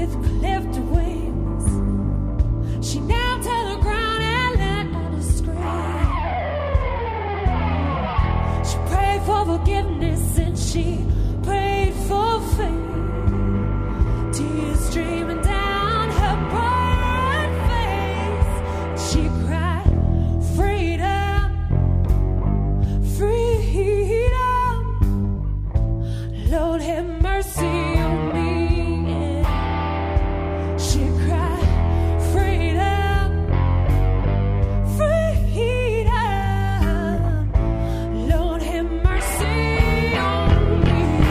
with cleft wings. She knelt to the ground and let out a scream. She prayed for forgiveness and she prayed for faith. Tears streaming down her bright face. She cried, freedom, freedom. Lord, have mercy on me. She cried, freedom, freedom. Lord, have mercy on me.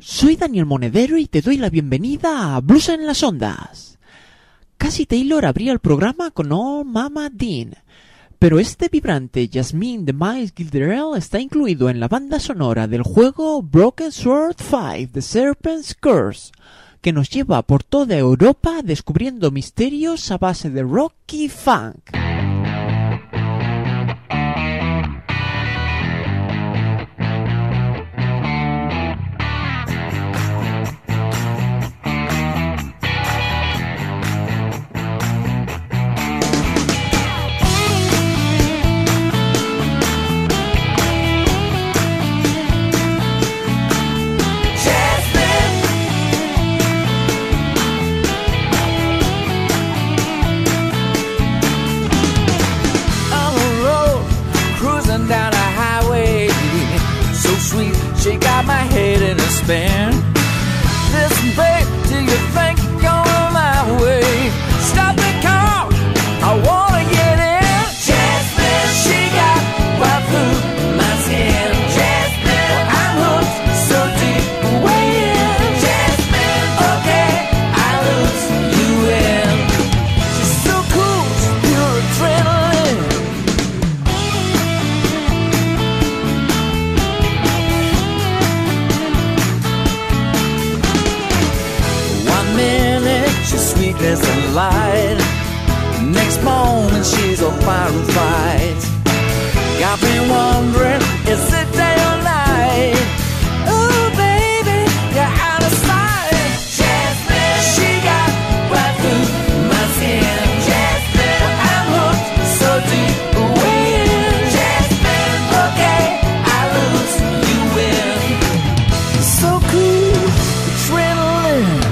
soy Daniel Monedero y te doy la bienvenida a Blues en las Ondas. Cassie Taylor abría el programa con Oh Mama Dean, pero este vibrante Jasmine de Miles Gilderell está incluido en la banda sonora del juego Broken Sword 5 The Serpent's Curse, que nos lleva por toda Europa descubriendo misterios a base de rock y funk. Listen, babe, do you think you're going my way? Stop the car, I wanna get in. Jasmine, she got right through my skin. Jasmine, I'm hooked so deep, way in. Jasmine, okay, I lose you in. She's so cool, she's pure adrenaline. She's sweetness and light. Next moment she's a fire and fight. Got me wondering, is it day or night? Ooh, baby, you're out of sight. Jasmine, she got right through my skin. Jasmine, I'm hooked so deep, way in. Jasmine, okay, I lose, you win. So cool, adrenaline.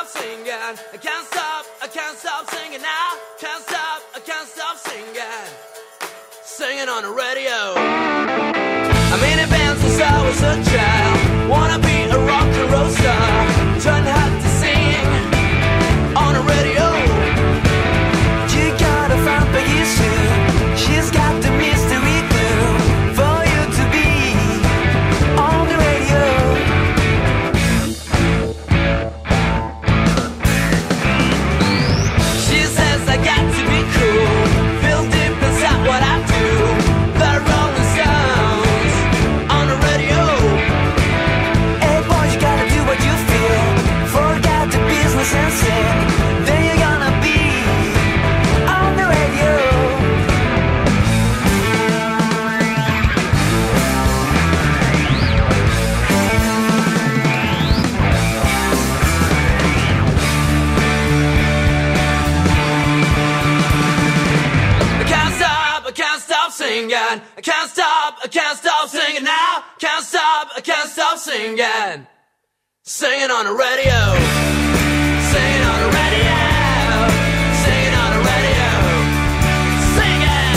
stop singing. I can't stop singing now. Can't stop singing. Singing on the radio. I mean, it been since I was a child. Wanna be a rock and roll star. Trying hard to sing on the radio. You gotta find Peggy Sue. She's got the mystery clue for you to be on the radio. She says I got to be cool. Feel deep inside what I do. The Rolling Stones on the radio. Hey boy, you gotta do what you feel. Forget the business and sing. Then you're gonna be on the radio. I can't stop singing. I can't stop singing now. I can't stop singing. Singing on the radio. Singing on the radio. Singing on the radio. Singing.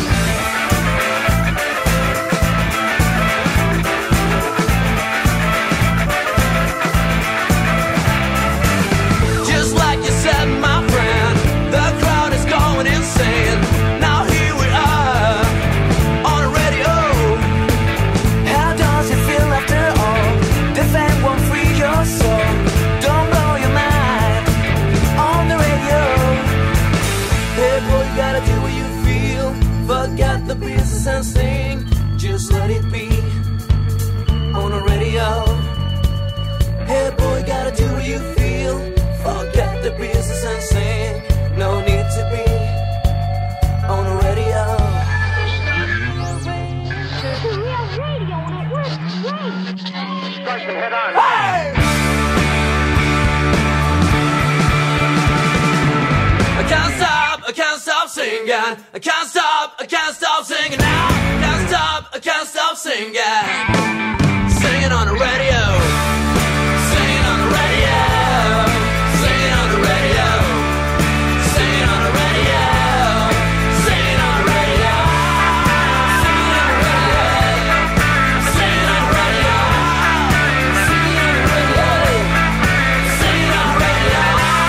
Just like you said, my friend, the crowd is going insane. Now here we are on the radio. How does it feel after all? The fan won't free your soul. Don't blow your mind on the radio. Hey boy, you gotta do what you feel. Forget the business and sing. Just let it be on the radio. Hey boy, you gotta do what you feel. Forget the business and sing. No need to be on the radio. The real radio network. Strike them head on. Hey! I can't stop singing. I can't stop singing now. I can't stop singing. Singing on the radio. Singing on the radio. Singing on the radio. Singing on the radio. Singing on the radio. Singing on the radio. Singing on the radio. Singing on the radio. Singing on the radio.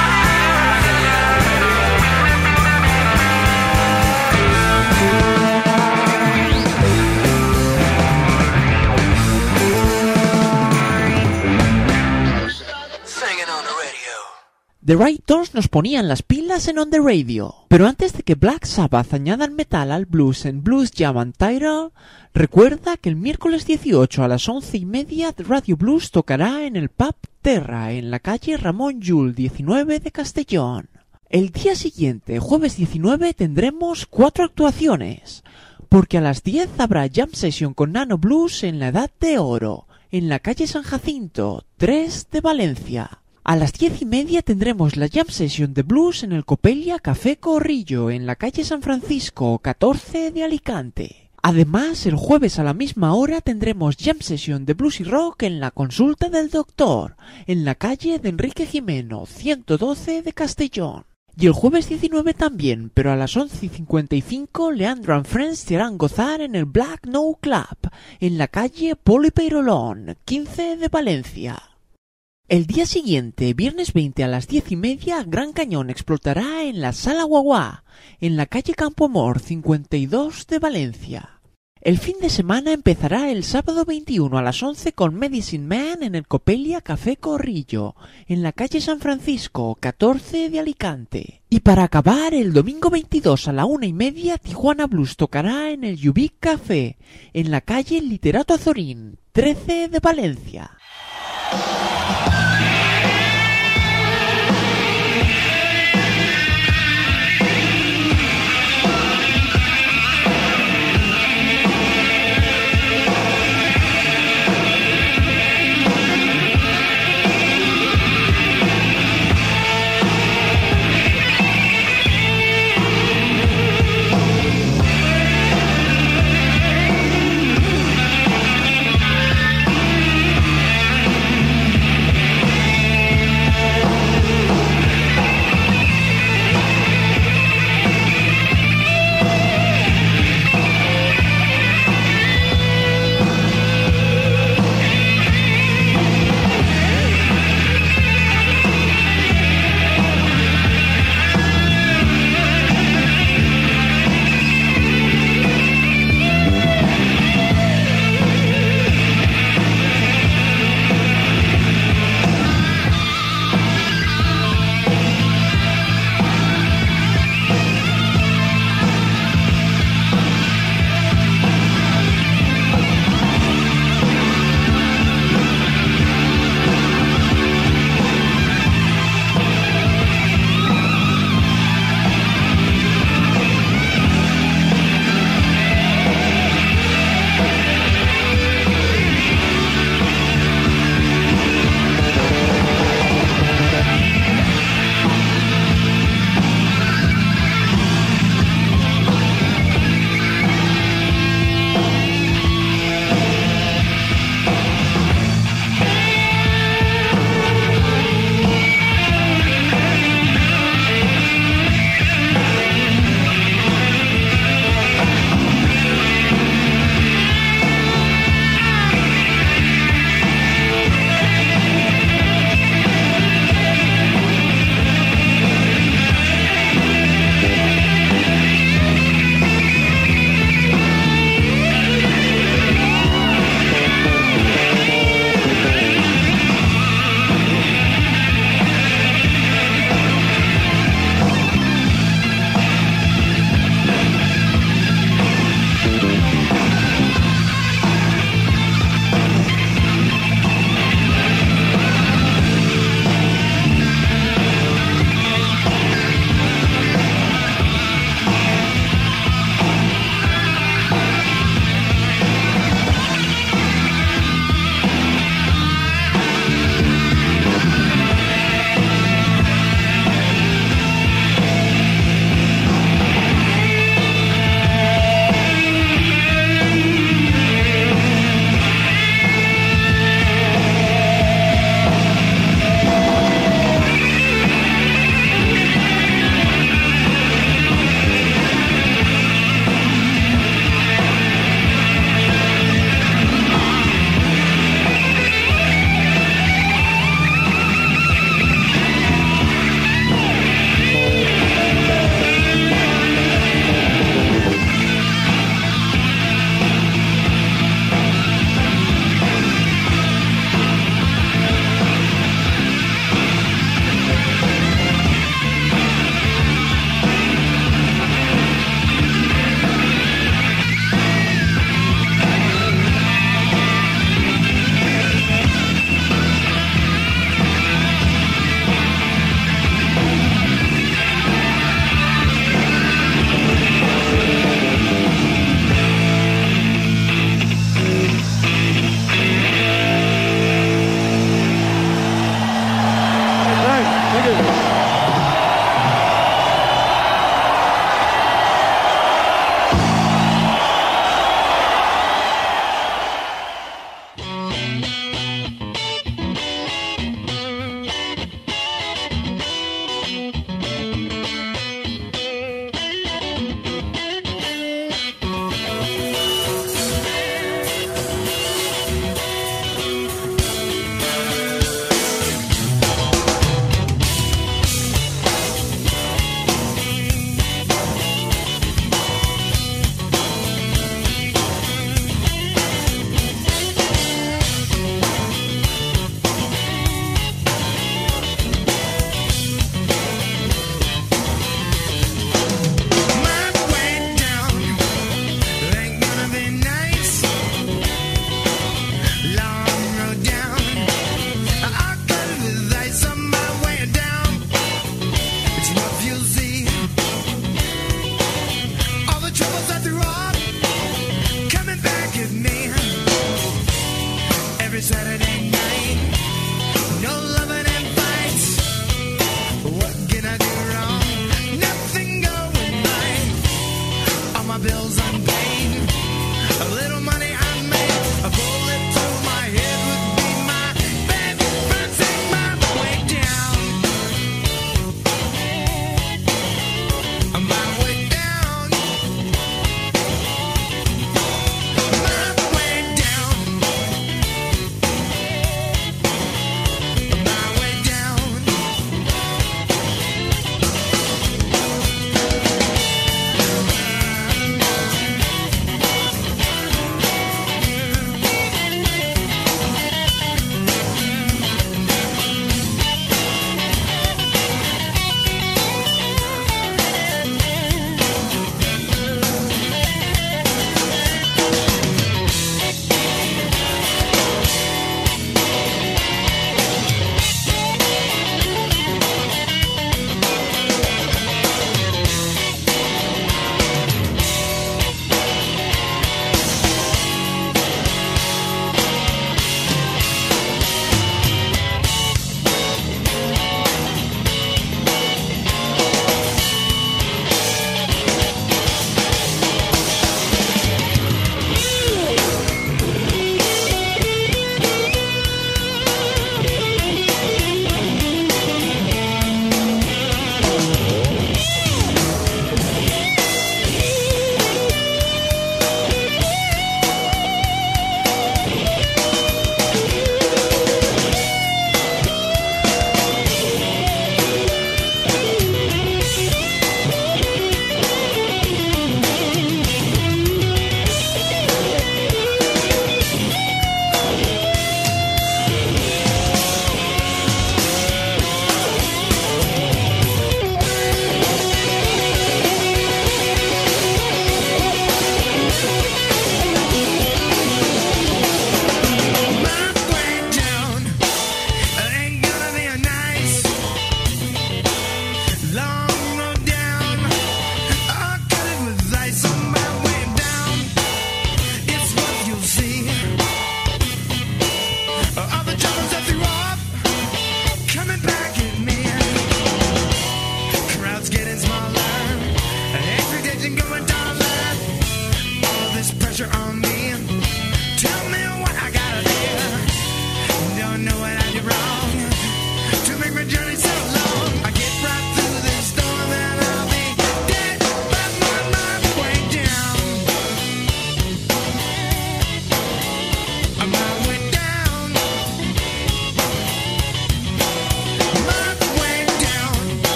Singing on the radio. The Right Doors nos ponían las pilas en On The Radio. Pero antes de que Black Sabbath añadan metal al blues en Blues Jam and Title, recuerda que el miércoles 18 a las 11:30 Radio Blues tocará en el Pub Terra, en la calle Ramón Llull 19 de Castellón. El día siguiente, jueves 19, tendremos 4 actuaciones, porque a las 10 habrá Jam Session con Nano Blues en la Edad de Oro, en la calle San Jacinto, 3 de Valencia. A las 10:30 tendremos la Jam Session de Blues en el Copelia Café Corrillo, en la calle San Francisco, 14 de Alicante. Además, el jueves a la misma hora tendremos Jam Session de Blues y Rock en la Consulta del Doctor, en la calle de Enrique Jimeno, 112 de Castellón. Y el jueves 19 también, pero a las 11:55, Leandro and Friends te harán gozar en el Black No Club, en la calle Poli Peirolón, 15 de Valencia. El día siguiente, viernes 20 a las 10:30, Gran Cañón explotará en la Sala Guaguá, en la calle Campo Amor 52 de Valencia. El fin de semana empezará el sábado 21 a las 11 con Medicine Man en el Copelia Café Corrillo, en la calle San Francisco 14 de Alicante. Y para acabar, el domingo 22 a la 1:30, Tijuana Blues tocará en el Yubic Café, en la calle Literato Azorín 13 de Valencia.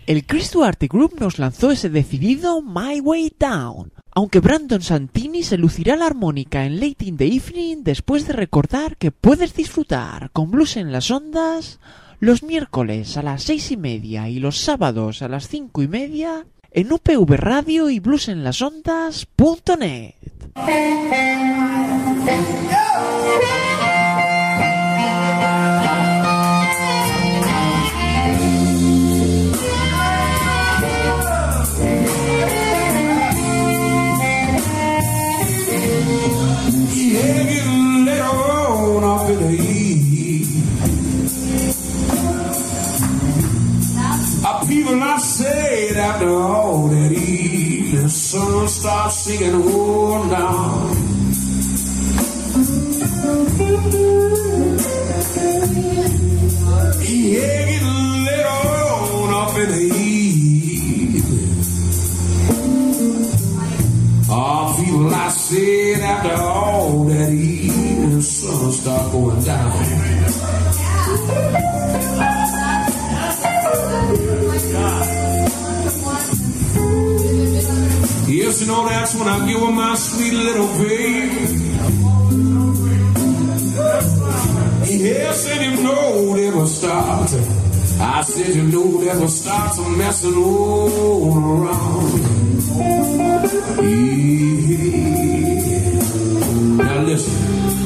El Chris Duarte Group nos lanzó ese decidido My Way Down, aunque Brandon Santini se lucirá la armónica en Late in the Evening después de recordar que puedes disfrutar con Blues en las Ondas los miércoles a las 6:30 y los sábados a las 5:30 en UPV Radio y bluesenlasondas.net. People, I said after all that eve, the sun starts sinking, oh, down. Yeah, getting later on up in the evening. Oh, people, I said after all that eve, the sun starts going down. Yes, you know, that's when I give her my sweet little baby. Yes, and you know they will start. I said, you know they will start to messing all around. Yeah. Now listen.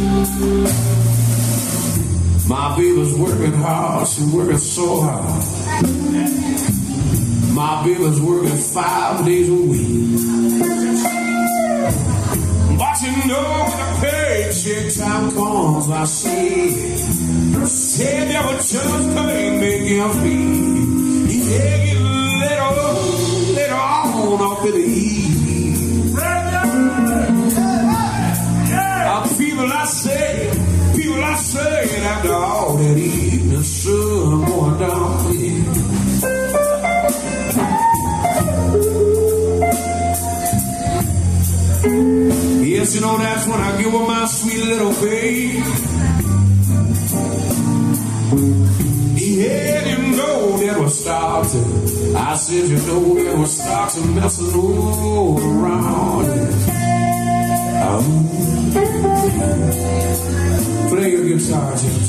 My baby's working hard, she's working so hard. My baby's working 5 days a week. But you know when the paycheck time comes, I say never just can't make him feel. Yeah, get later on up in the evening. People I say, after all that evening sun going down, yeah. Yes, you know, that's when I give her my sweet little baby. Yeah, you know that was starting. I said, you know that was starting messing all around. Play your guitar, Jim.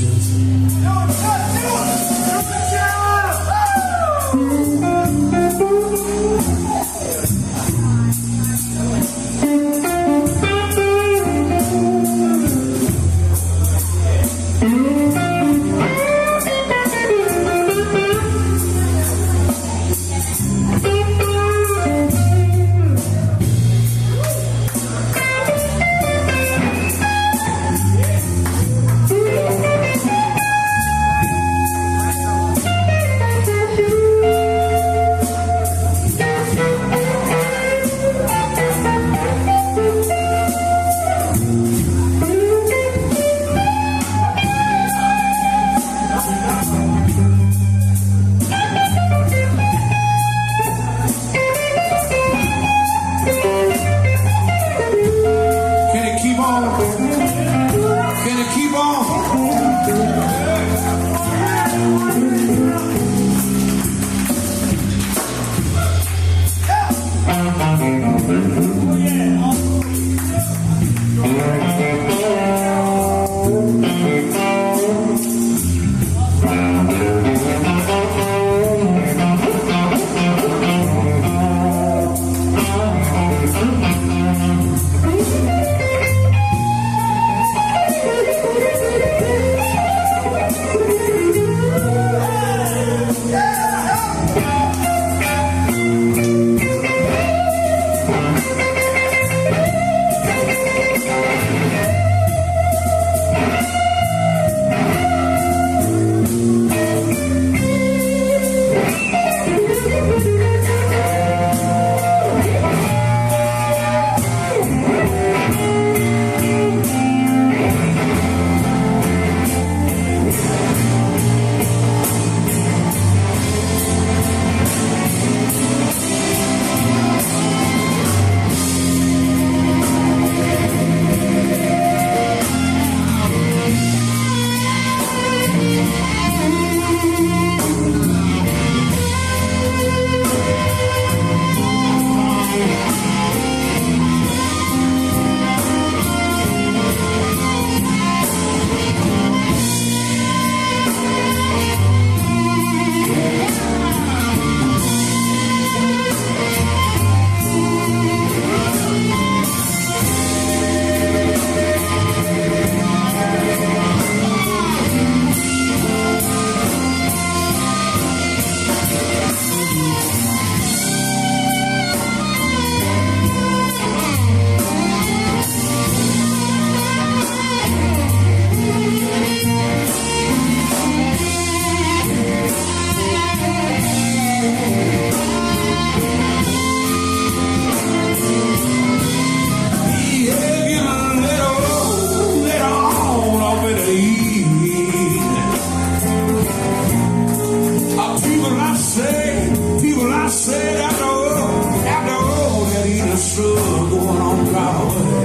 going on Broadway.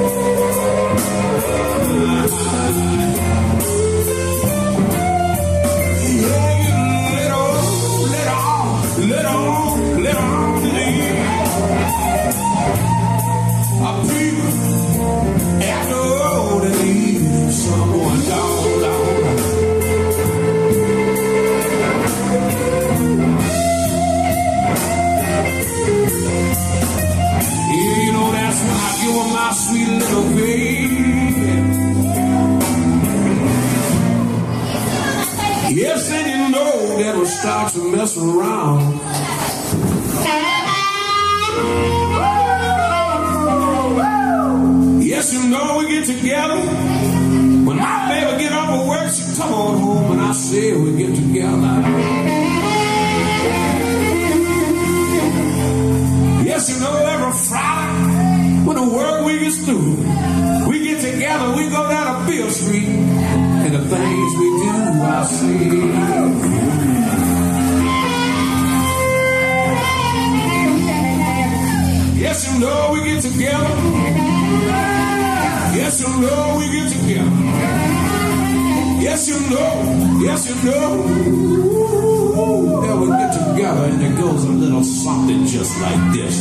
Yeah, you let on, leave. People after all they leave, someone down. You know that's when I give her my sweet little baby. Yes, and you know that we'll start to mess around. Yes, you know we get together. When my baby get off of work, she come on home and I say we get together. Yes, you know every Friday when the work week is through, we get together, we go down to Beale Street, and the things we do, I see. Yes, you know we get together. Yes, you know we get together. Yes, you know that we get together and it goes a little something just like this.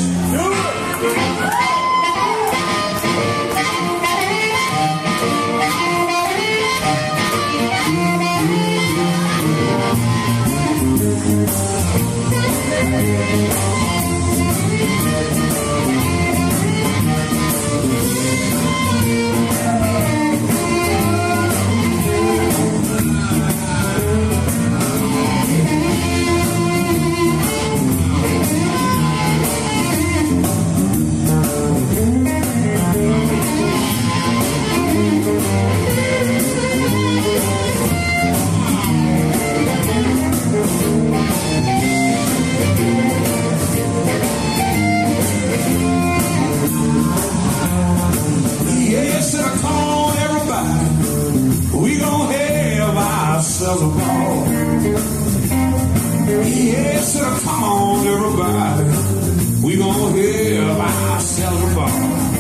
Yes, come on, everybody. We gonna have ourselves a ball.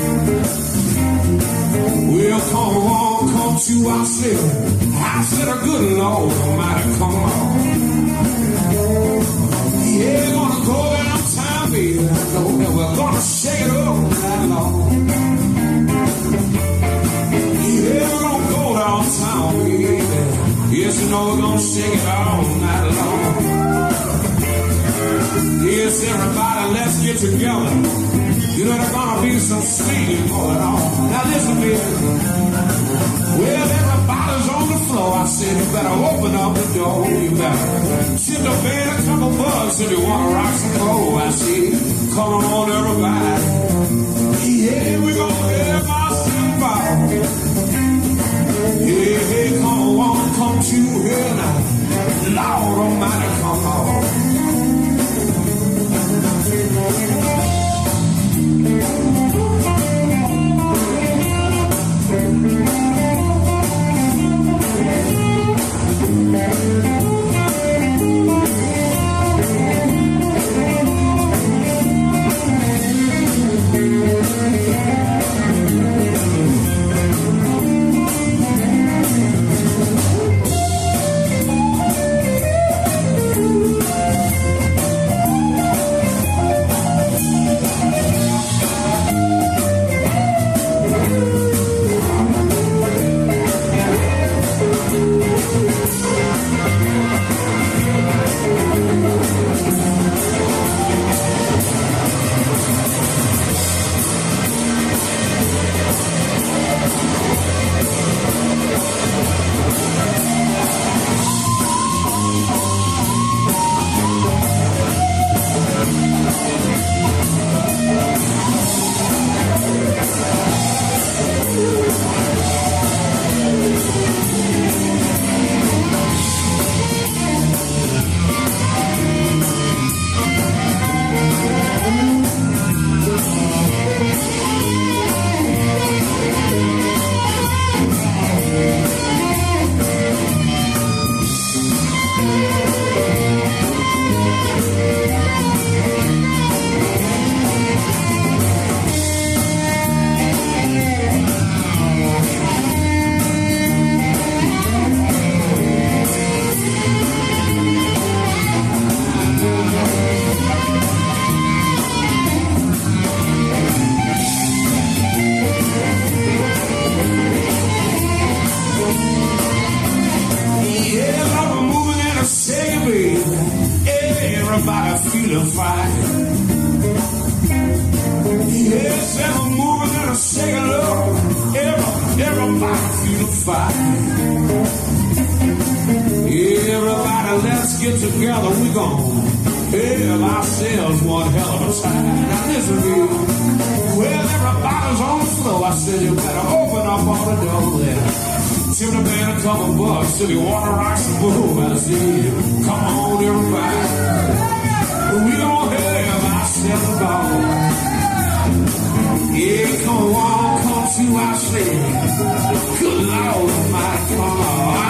Well, come on, come to ourselves. I said a good Lord Almighty, come on. Yeah, gonna go downtown, baby. And we're gonna shake it up that long. Yeah, we're gonna go downtown, baby. Yes, you know we're gonna shake it all night long. Yes, everybody, let's get together. You know there's gonna be some singing going on. Now listen, baby. Well, everybody's on the floor. I said you better open up the door. You better sit the band a couple bucks if you wanna rock some more. I said, come on, everybody. Yeah, we're gonna have ourselves out. Yeah, hey, come on, come to here now. Lord Almighty, come on. feeling fine. Yes, every moving and a shaking love. Everybody feeling fine. Everybody, let's get together. We gon' have ourselves one hell of a time. Now listen to me. Well, everybody's on the floor. I said you better open up all the doors there. Tip the man a couple bucks till you wanna rock some boo. I said, come on, everybody. We gon' have ourselves a ball. Yeah, come on, come to our sled. Good Lord, my car.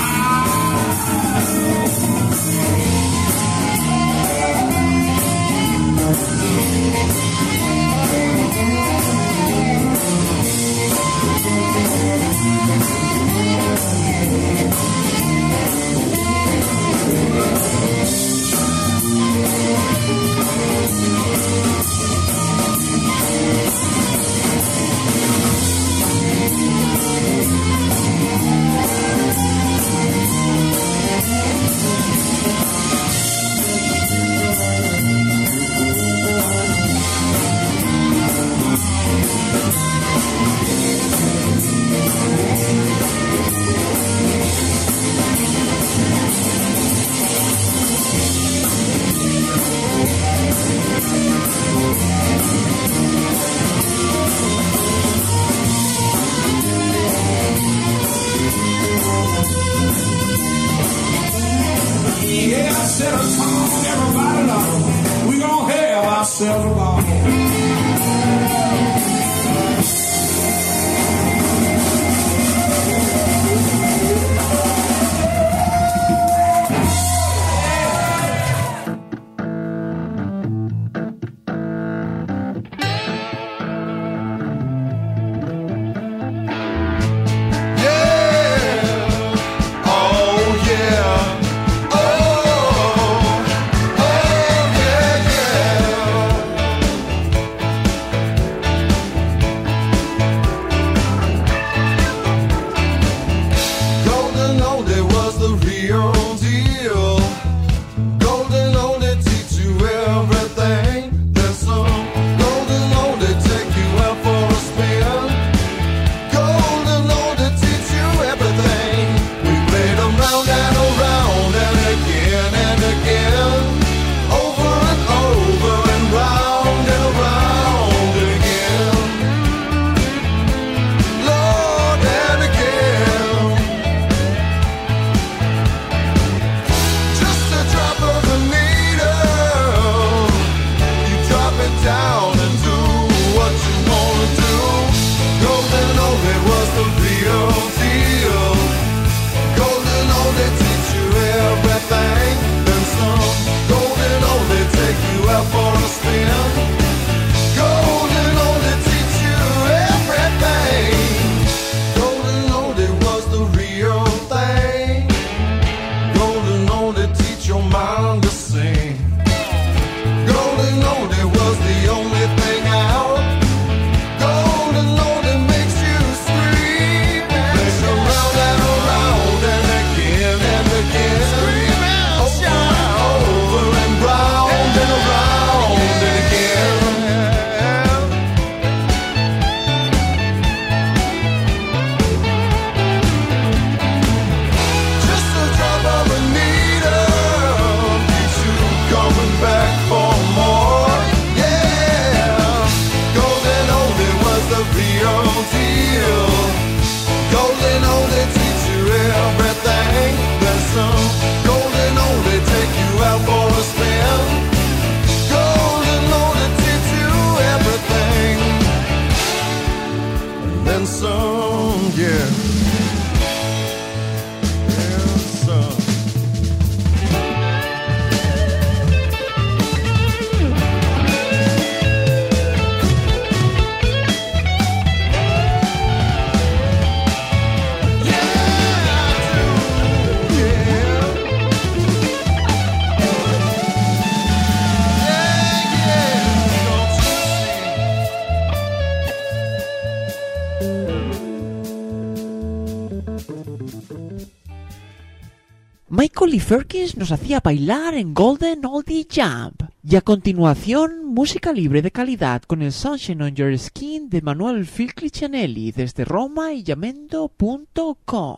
Michael Lee Ferkins nos hacía bailar en Golden Oldie Jump. Y a continuación, música libre de calidad con el Sunshine on Your Skin de Manuel Filcliccianelli desde Roma y Yamendo.com.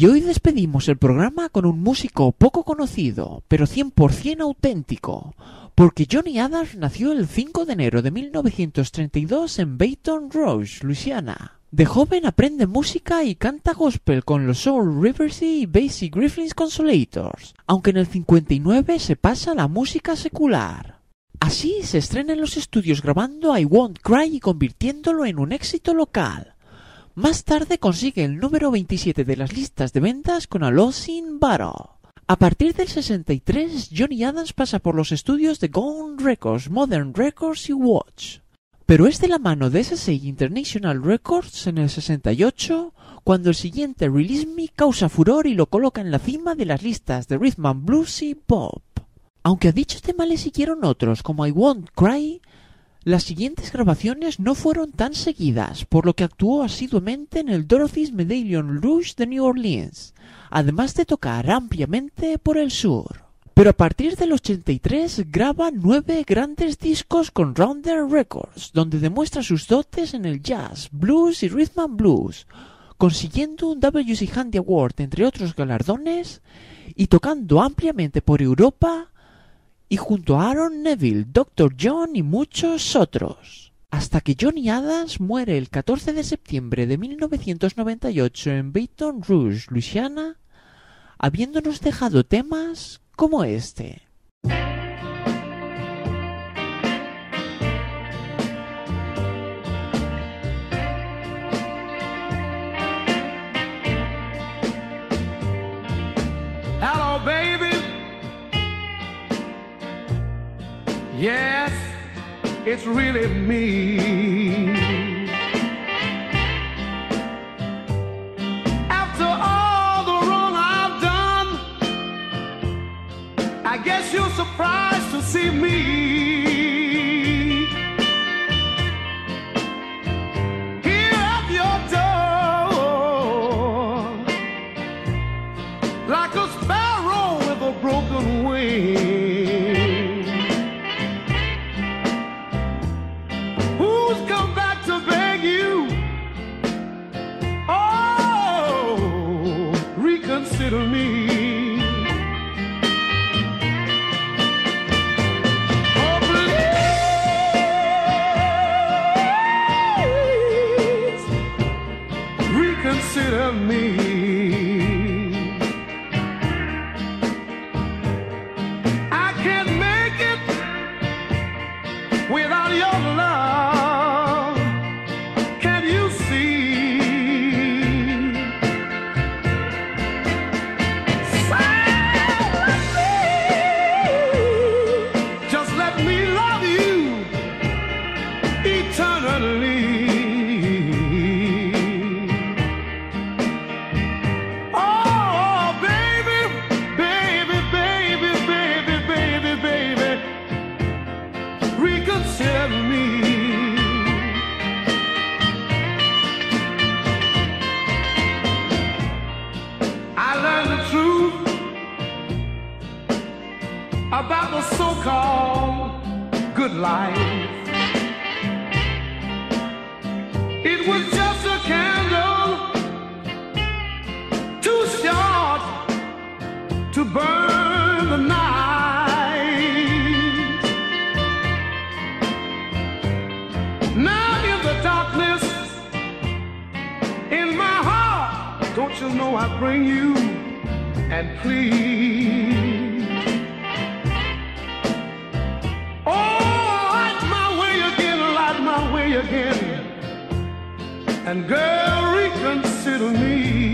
Y hoy despedimos el programa con un músico poco conocido, pero 100% auténtico, porque Johnny Adams nació el 5 de enero de 1932 en Baton Rouge, Luisiana. De joven aprende música y canta gospel con los Soul Riversy y Basie Griffin's Consolators, aunque en el 59 se pasa a la música secular. Así se estrena en los estudios grabando I Won't Cry y convirtiéndolo en un éxito local. Más tarde consigue el número 27 de las listas de ventas con A Lost in Battle. A partir del 63, Johnny Adams pasa por los estudios de Gone Records, Modern Records y Watch. Pero es de la mano de SSA International Records en el 68 cuando el siguiente Release Me causa furor y lo coloca en la cima de las listas de Rhythm and Blues y Pop. Aunque a dicho tema le siguieron otros como I Won't Cry, las siguientes grabaciones no fueron tan seguidas, por lo que actuó asiduamente en el Dorothy's Medallion Rouge de New Orleans, además de tocar ampliamente por el sur. Pero a partir del 83 graba 9 grandes discos con Rounder Records, donde demuestra sus dotes en el jazz, blues y rhythm and blues, consiguiendo un W.C. Handy Award entre otros galardones y tocando ampliamente por Europa y junto a Aaron Neville, Dr. John y muchos otros. Hasta que Johnny Adams muere el 14 de septiembre de 1998 en Baton Rouge, Luisiana, habiéndonos dejado temas como este. Hello, baby. Yes, it's really me. After all the wrong I've done, I guess you're surprised to see me here at your door, like a sparrow with a broken wing. Consider me. Oh, please reconsider me. I can't make it without your love. Can you see? About the so-called good life. It was just a candle too short to burn the night. Now in the darkness in my heart, don't you know I bring you and plead. Again, and girl, reconsider me.